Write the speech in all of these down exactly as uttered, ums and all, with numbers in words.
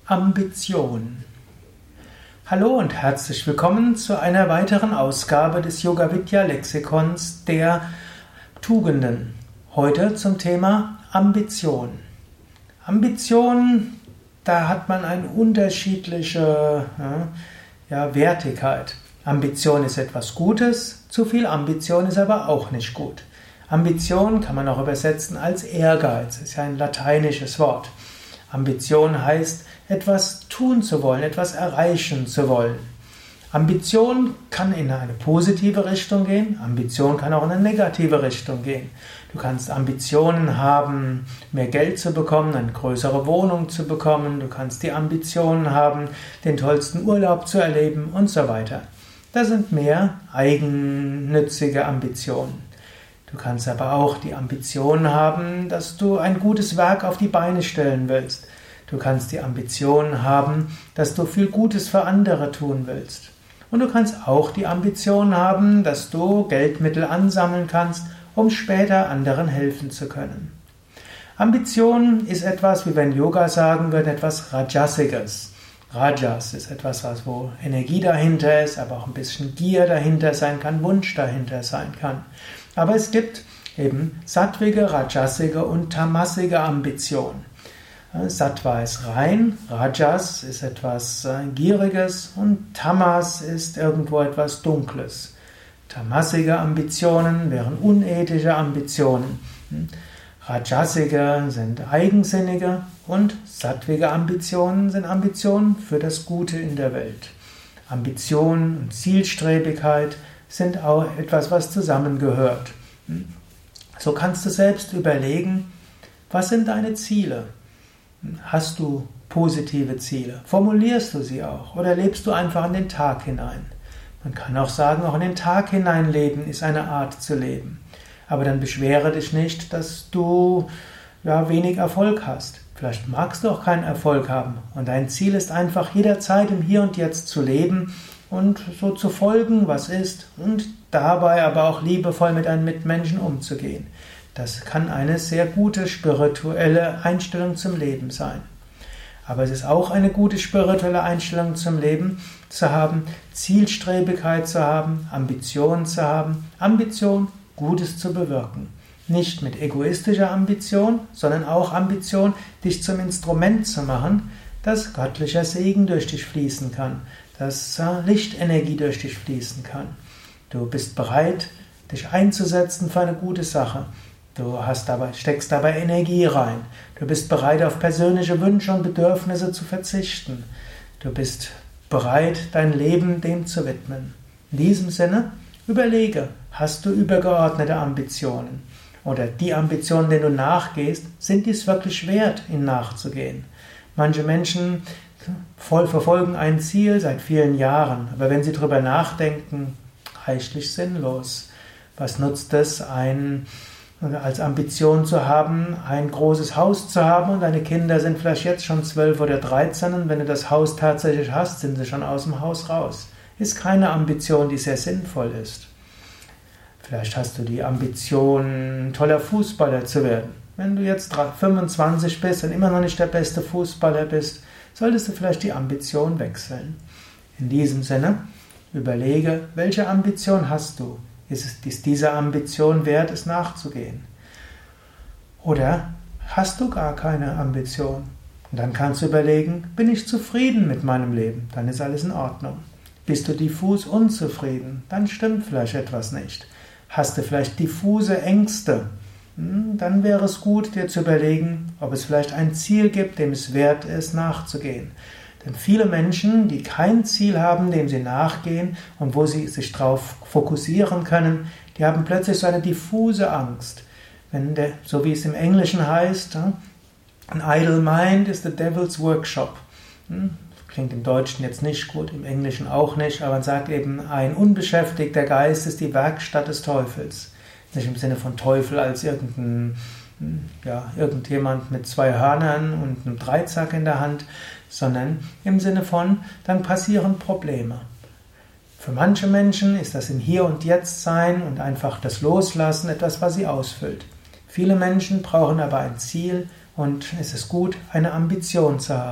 Ambition. Hallo und herzlich willkommen zu einer weiteren Ausgabe des Yoga-Vidya-Lexikons der Tugenden. Heute zum Thema Ambition. Ambition, da hat man eine unterschiedliche ja, ja, Wertigkeit. Ambition ist etwas Gutes, zu viel Ambition ist aber auch nicht gut. Ambition kann man auch übersetzen als Ehrgeiz, ist ja ein lateinisches Wort. Ambition heißt, etwas tun zu wollen, etwas erreichen zu wollen. Ambition kann in eine positive Richtung gehen, Ambition kann auch in eine negative Richtung gehen. Du kannst Ambitionen haben, mehr Geld zu bekommen, eine größere Wohnung zu bekommen, du kannst die Ambitionen haben, den tollsten Urlaub zu erleben und so weiter. Das sind mehr eigennützige Ambitionen. Du kannst aber auch die Ambition haben, dass du ein gutes Werk auf die Beine stellen willst. Du kannst die Ambition haben, dass du viel Gutes für andere tun willst. Und du kannst auch die Ambition haben, dass du Geldmittel ansammeln kannst, um später anderen helfen zu können. Ambition ist etwas, wie wir in Yoga sagen würden, etwas Rajasiges. Rajas ist etwas, wo Energie dahinter ist, aber auch ein bisschen Gier dahinter sein kann, Wunsch dahinter sein kann. Aber es gibt eben sattwige, rajasige und tamasige Ambition. Sattva ist rein, Rajas ist etwas Gieriges und Tamas ist irgendwo etwas Dunkles. Tamasige Ambitionen wären unethische Ambitionen. Rajasige sind eigensinnige und sattwige Ambitionen sind Ambitionen für das Gute in der Welt. Ambition und Zielstrebigkeit sind auch etwas, was zusammengehört. So kannst du selbst überlegen, was sind deine Ziele? Hast du positive Ziele? Formulierst du sie auch? Oder lebst du einfach in den Tag hinein? Man kann auch sagen, auch in den Tag hinein leben ist eine Art zu leben. Aber dann beschwere dich nicht, dass du ja, wenig Erfolg hast. Vielleicht magst du auch keinen Erfolg haben. Und dein Ziel ist einfach, jederzeit im Hier und Jetzt zu leben und so zu folgen, was ist, und dabei aber auch liebevoll mit deinen Mitmenschen umzugehen. Das kann eine sehr gute spirituelle Einstellung zum Leben sein. Aber es ist auch eine gute spirituelle Einstellung zum Leben zu haben, Zielstrebigkeit zu haben, Ambition zu haben, Ambition, Gutes zu bewirken. Nicht mit egoistischer Ambition, sondern auch Ambition, dich zum Instrument zu machen, dass göttlicher Segen durch dich fließen kann, dass Lichtenergie durch dich fließen kann. Du bist bereit, dich einzusetzen für eine gute Sache. Du hast dabei, steckst dabei Energie rein. Du bist bereit, auf persönliche Wünsche und Bedürfnisse zu verzichten. Du bist bereit, dein Leben dem zu widmen. In diesem Sinne, überlege, hast du übergeordnete Ambitionen? Oder die Ambitionen, denen du nachgehst, sind dies wirklich wert, ihnen nachzugehen? Manche Menschen verfolgen ein Ziel seit vielen Jahren, aber wenn sie darüber nachdenken, reichlich sinnlos. Was nutzt es, ein, als Ambition zu haben, ein großes Haus zu haben und deine Kinder sind vielleicht jetzt schon zwölf oder dreizehn und wenn du das Haus tatsächlich hast, sind sie schon aus dem Haus raus. Ist keine Ambition, die sehr sinnvoll ist. Vielleicht hast du die Ambition, toller Fußballer zu werden. Wenn du jetzt fünfundzwanzig bist und immer noch nicht der beste Fußballer bist, solltest du vielleicht die Ambition wechseln. In diesem Sinne, überlege, welche Ambition hast du? Ist, es, ist diese Ambition wert, es nachzugehen? Oder hast du gar keine Ambition? Und dann kannst du überlegen, bin ich zufrieden mit meinem Leben? Dann ist alles in Ordnung. Bist du diffus unzufrieden? Dann stimmt vielleicht etwas nicht. Hast du vielleicht diffuse Ängste? Dann wäre es gut, dir zu überlegen, ob es vielleicht ein Ziel gibt, dem es wert ist, nachzugehen. Denn viele Menschen, die kein Ziel haben, dem sie nachgehen und wo sie sich darauf fokussieren können, die haben plötzlich so eine diffuse Angst. Wenn der, so wie es im Englischen heißt, an idle mind is the devil's workshop. Klingt im Deutschen jetzt nicht gut, im Englischen auch nicht, aber man sagt eben, ein unbeschäftigter Geist ist die Werkstatt des Teufels. Nicht im Sinne von Teufel als irgendein, ja, irgendjemand mit zwei Hörnern und einem Dreizack in der Hand, sondern im Sinne von, dann passieren Probleme. Für manche Menschen ist das im Hier und Jetzt sein und einfach das Loslassen etwas, was sie ausfüllt. Viele Menschen brauchen aber ein Ziel und es ist gut, eine Ambition zu haben.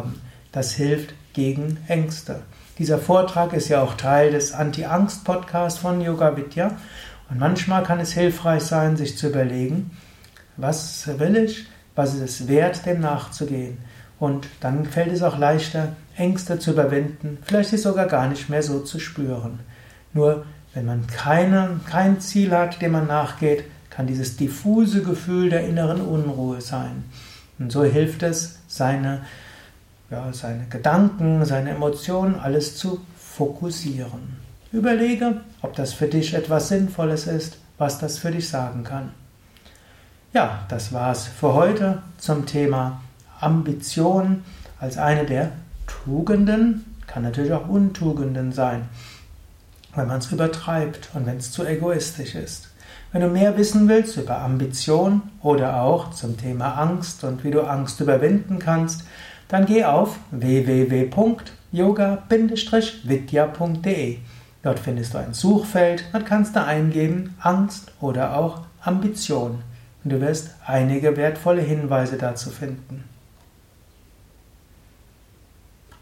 Das hilft gegen Ängste. Dieser Vortrag ist ja auch Teil des Anti-Angst-Podcasts von Yoga Vidya. Und manchmal kann es hilfreich sein, sich zu überlegen, was will ich, was ist es wert, dem nachzugehen. Und dann fällt es auch leichter, Ängste zu überwinden, vielleicht sie sogar gar nicht mehr so zu spüren. Nur wenn man keine, kein Ziel hat, dem man nachgeht, kann dieses diffuse Gefühl der inneren Unruhe sein. Und so hilft es, seine, ja, seine Gedanken, seine Emotionen, alles zu fokussieren. Überlege, ob das für dich etwas Sinnvolles ist, was das für dich sagen kann. Ja, das war's für heute zum Thema Ambition als eine der Tugenden, kann natürlich auch Untugenden sein, wenn man es übertreibt und wenn es zu egoistisch ist. Wenn du mehr wissen willst über Ambition oder auch zum Thema Angst und wie du Angst überwinden kannst, dann geh auf w w w punkt yoga vidya punkt de. Dort findest du ein Suchfeld und kannst da eingeben Angst oder auch Ambition. Und du wirst einige wertvolle Hinweise dazu finden.